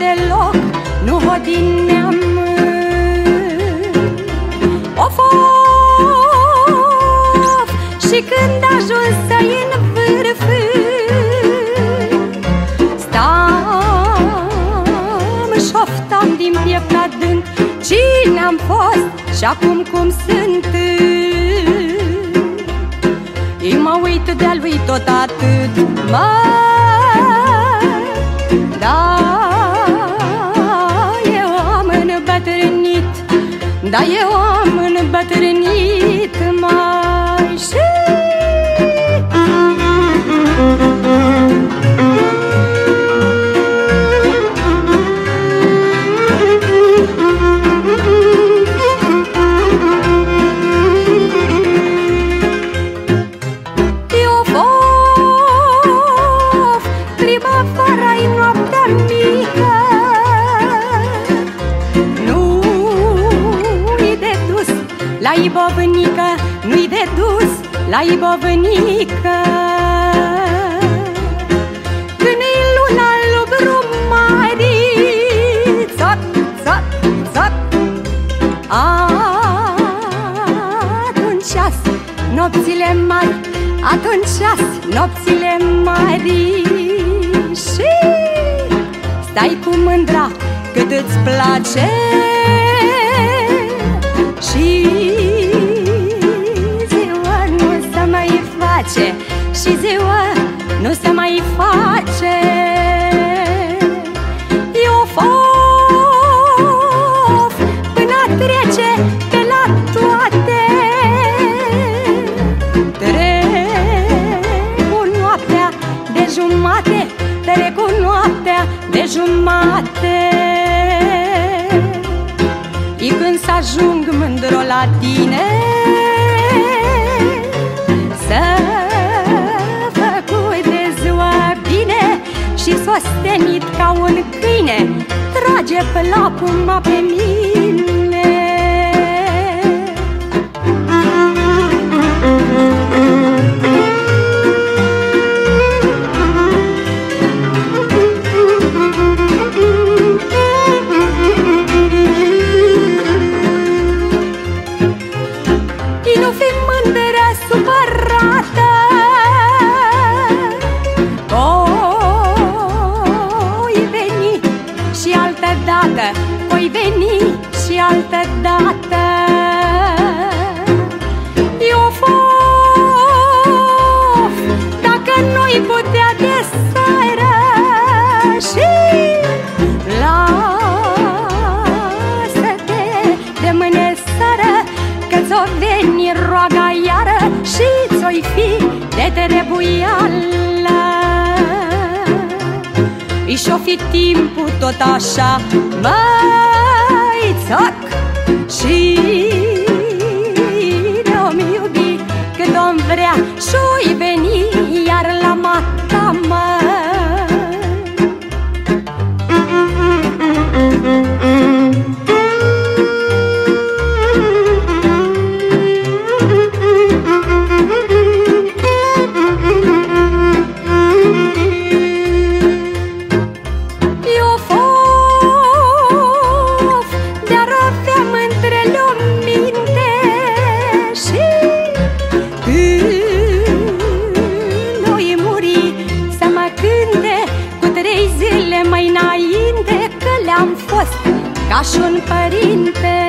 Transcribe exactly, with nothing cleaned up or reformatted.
deloc, nu hodineam. Of, of, și când ajung să-i în vârf, stam, șoftam din piept adânc, cine-am fost și acum cum sunt. Îi mă uit de-a lui tot atât, mă, da, eu am îmbătrânit, da, eu am îmbătrânit mai și... Primăvara-i noaptea mică, nu-i de dus la ibovnică, nu-i de dus la ibovnică. Când-i luna lui Brumari, țoc, țoc, țoc, atunci-as nopțile mari, atunci-as nopțile mari. Și stai cu mândra cât îți place și ziua nu se mai face, și ziua nu se mai face. Of, of, până trece pe la toate, trecu noaptea de jumate, trecu noaptea de jumate. E când s-ajung mândro la tine, să făcut de ziua bine și sostenit ca un câine, trage pe la puma pe mine. Nu fi mândră, supărată, oi veni și altă dată, oi veni și altă dată. Of, of, dacă nu-i putea de seară și lasă-te de mâine seară, că ți-o veni roaga iară și ți-o-i fi de trebuială. Și-o fi timpul tot așa, măi, țoc, și ne-om iubi cât om vrea și-o-i veni iar la mata, măi. Mai înainte că le-am fost ca și un părinte.